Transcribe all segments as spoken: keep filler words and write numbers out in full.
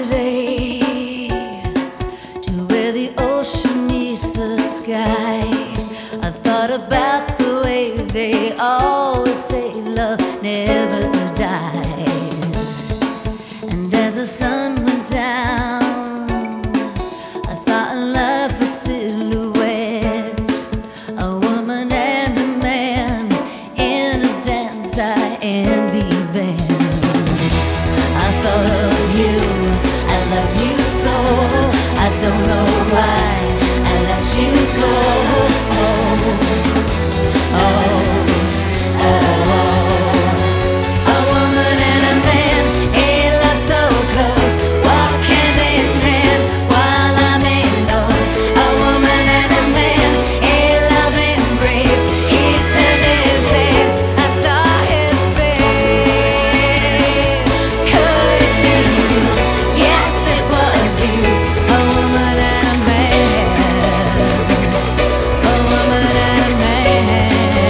today to where the ocean meets the sky. I thought about the way they always say love never dies. And as the sun went down, I saw a lovely silhouette, a woman and a man in a dance I envied them. I thought of you, I loved you so, I don't know why I let you go. Oh, oh, oh. A woman and a man in love so close, walk hand in hand while I'm alone. A woman and a man in love embrace. He turned his head, I saw his face. Could it be you? Yes, it was you. A woman and a man. A woman and a man.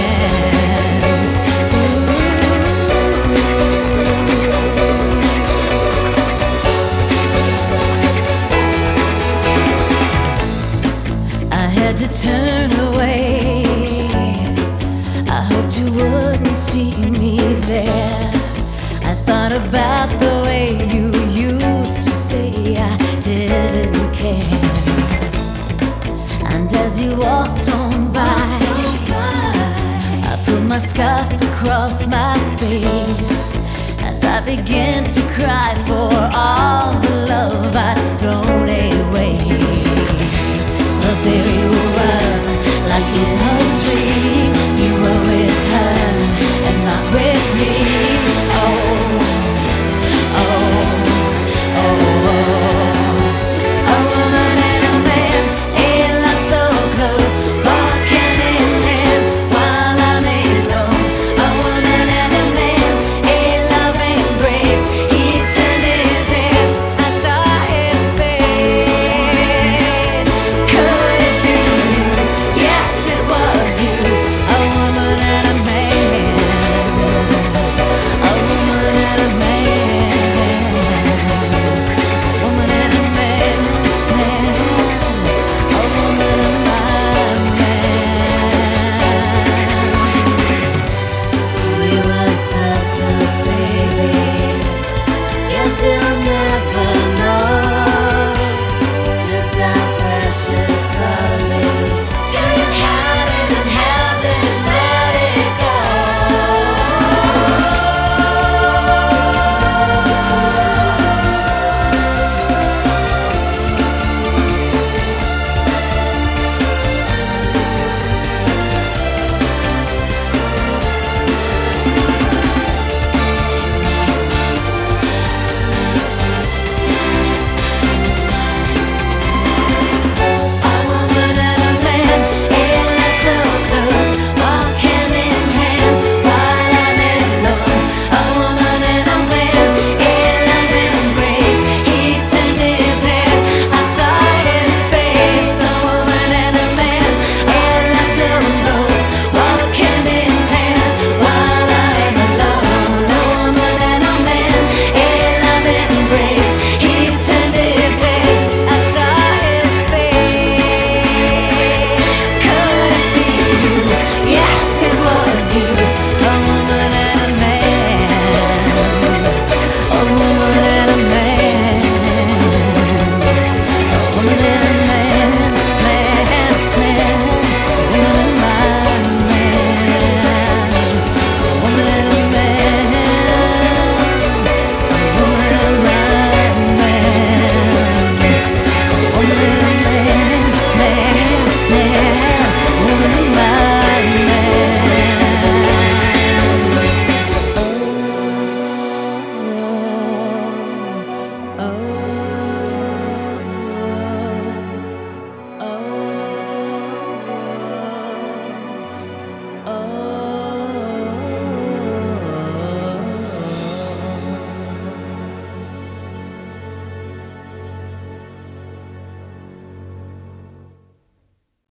I had to turn away. I hoped you wouldn't see me there. I thought about the way you used to say I didn't care. And as you walked on by, I put my scarf across my face, and I began to cry for all the love I'd thrown away. But there you were, like in a dream, you were with